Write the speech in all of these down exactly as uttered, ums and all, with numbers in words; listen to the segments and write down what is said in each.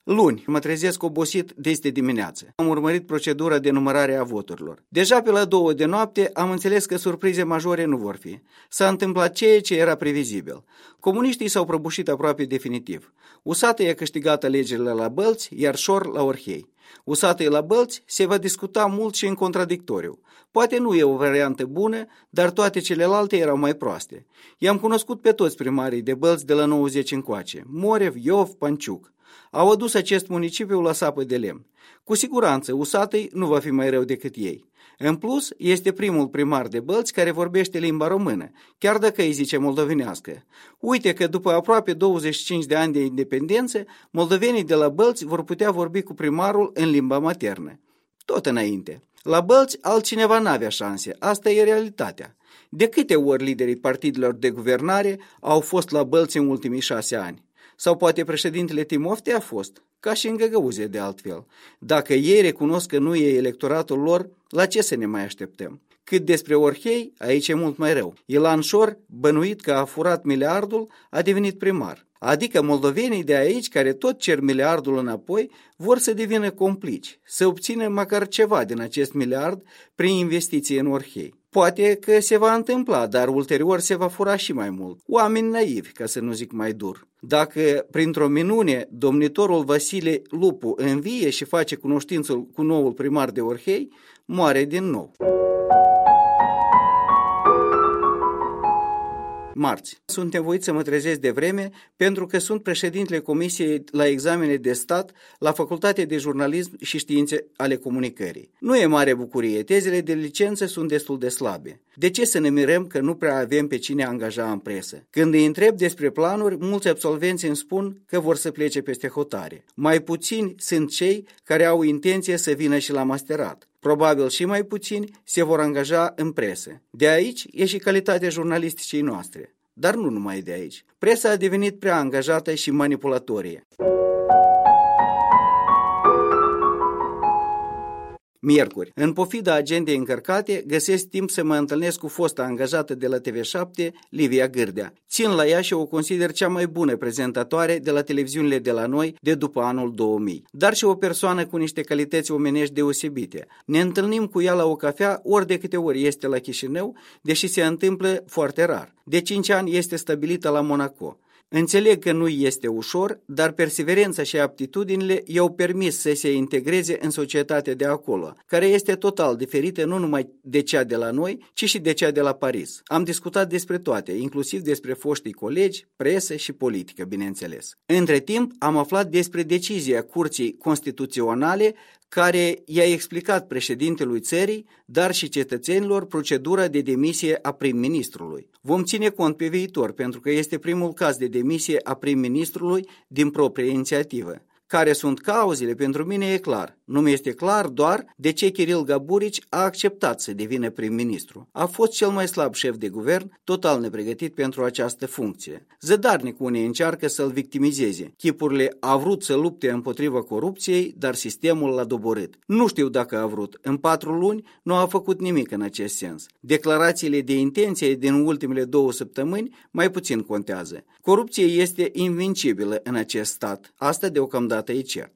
Luni, mă trezesc obosit de dimineață. Am urmărit procedura de numărare a voturilor. Deja pe la două de noapte am înțeles că surprize majore nu vor fi. S-a întâmplat ceea ce era previzibil. Comuniștii s-au prăbușit aproape definitiv. Usatăi a câștigat alegerile la Bălți, iar Șor la Orhei. Usatăi la Bălți se va discuta mult și în contradictoriu. Poate nu e o variantă bună, dar toate celelalte erau mai proaste. I-am cunoscut pe toți primarii de Bălți de la nouăzeci încoace, Morev, Iov, Panciuc. Au adus acest municipiu la sapă de lemn. Cu siguranță, Usatăi nu va fi mai rău decât ei. În plus, este primul primar de Bălți care vorbește limba română, chiar dacă îi zice moldovenească. Uite că după aproape douăzeci și cinci de ani de independență, moldovenii de la Bălți vor putea vorbi cu primarul în limba maternă. Tot înainte. La Bălți altcineva n-avea șanse, asta e realitatea. De câte ori liderii partidelor de guvernare au fost la Bălți în ultimii șase ani? Sau poate președintele Timofte a fost, ca și în Găgăuzie de altfel. Dacă ei recunosc că nu e electoratul lor, la ce să ne mai așteptăm? Cât despre Orhei, aici e mult mai rău. Ilan Șor, bănuit că a furat miliardul, a devenit primar. Adică moldovenii de aici, care tot cer miliardul înapoi, vor să devină complici, să obțină măcar ceva din acest miliard prin investiții în Orhei. Poate că se va întâmpla, dar ulterior se va fura și mai mult. Oameni naivi, ca să nu zic mai dur. Dacă, printr-o minune, domnitorul Vasile Lupu învie și face cunoștință cu noul primar de Orhei, moare din nou. Marți. Sunt nevoit să mă trezesc de vreme pentru că sunt președintele Comisiei la examene de stat la Facultatea de Jurnalism și Științe ale Comunicării. Nu e mare bucurie, tezele de licență sunt destul de slabe. De ce să ne mirăm că nu prea avem pe cine angaja în presă? Când îi întreb despre planuri, mulți absolvenți îmi spun că vor să plece peste hotare. Mai puțini sunt cei care au intenție să vină și la masterat. Probabil și mai puțini se vor angaja în presă. De aici e și calitatea jurnalisticii noastre. Dar nu numai de aici. Presa a devenit prea angajată și manipulatorie. Miercuri. În pofida agendei încărcate, găsesc timp să mă întâlnesc cu fosta angajată de la T V șapte, Livia Gârdea. Țin la ea și o consider cea mai bună prezentatoare de la televiziunile de la noi de după anul două mii, dar și o persoană cu niște calități omenești deosebite. Ne întâlnim cu ea la o cafea ori de câte ori este la Chișinău, deși se întâmplă foarte rar. De cinci ani este stabilită la Monaco. Înțeleg că nu este ușor, dar perseverența și aptitudinile i-au permis să se integreze în societatea de acolo, care este total diferită nu numai de cea de la noi, ci și de cea de la Paris. Am discutat despre toate, inclusiv despre foștii colegi, presă și politică, bineînțeles. Între timp, am aflat despre decizia Curții Constituționale care i-a explicat președintelui țării, dar și cetățenilor, procedura de demisie a prim-ministrului. Vom ține cont pe viitor, pentru că este primul caz de demisie a prim-ministrului din proprie inițiativă. Care sunt cauzele, pentru mine e clar. Nu mi este clar doar de ce Kiril Gaburici a acceptat să devină prim-ministru. A fost cel mai slab șef de guvern, total nepregătit pentru această funcție. Zădarnic unii încearcă să-l victimizeze. Chipurile a vrut să lupte împotriva corupției, dar sistemul l-a doborât. Nu știu dacă a vrut. În patru luni nu a făcut nimic în acest sens. Declarațiile de intenție din ultimele două săptămâni mai puțin contează. Corupția este invincibilă în acest stat. Asta deocamdată e cert.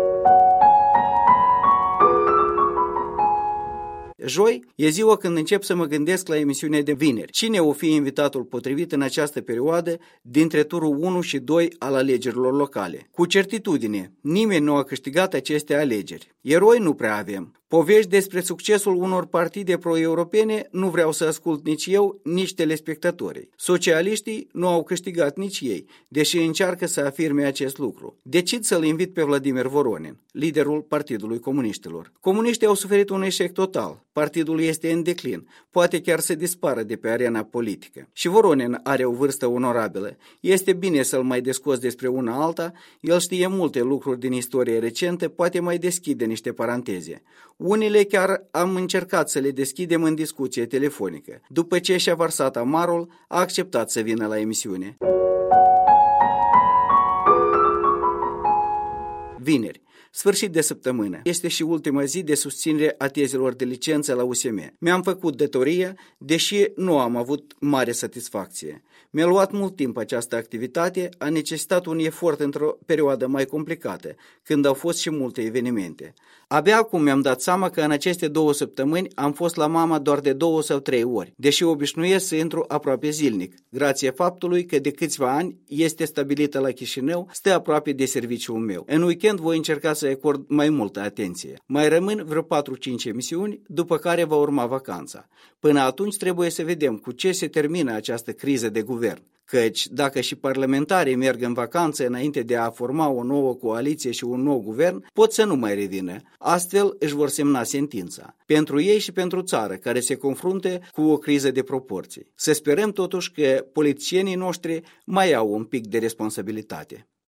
Joi e ziua când încep să mă gândesc la emisiunea de vineri. Cine o fi invitatul potrivit în această perioadă dintre turul unu și doi al alegerilor locale? Cu certitudine, nimeni nu a câștigat aceste alegeri. Eroi nu prea avem. Povești despre succesul unor partide pro-europene nu vreau să ascult nici eu, nici telespectatorii. Socialiștii nu au câștigat nici ei, deși încearcă să afirme acest lucru. Decid să-l invit pe Vladimir Voronin, liderul Partidului Comuniștilor. Comuniștii au suferit un eșec total. Partidul este în declin, poate chiar să dispară de pe arena politică. Și Voronin are o vârstă onorabilă. Este bine să-l mai descoți despre una alta, el știe multe lucruri din istorie recentă, poate mai deschide niște paranteze. Unele chiar am încercat să le deschidem în discuție telefonică. După ce și-a varsat amarul, a acceptat să vină la emisiune. Vineri. Sfârșit de săptămână. Este și ultima zi de susținere a tezelor de licență la U S M. Mi-am făcut datoria, deși nu am avut mare satisfacție. Mi-a luat mult timp această activitate, a necesitat un efort într-o perioadă mai complicată, când au fost și multe evenimente. Abia acum mi-am dat seama că în aceste două săptămâni am fost la mama doar de două sau trei ori, deși obișnuiesc să intru aproape zilnic, grație faptului că de câțiva ani este stabilită la Chișinău, stă aproape de serviciul meu. În weekend voi încerca să acord mai multă atenție. Mai rămân vreo patru-cinci emisiuni, după care va urma vacanța. Până atunci trebuie să vedem cu ce se termină această criză de guvern. Căci dacă și parlamentarii merg în vacanță înainte de a forma o nouă coaliție și un nou guvern, pot să nu mai revină. Astfel își vor semna sentința. Pentru ei și pentru țară, care se confruntă cu o criză de proporții. Să sperăm totuși că politicienii noștri mai au un pic de responsabilitate.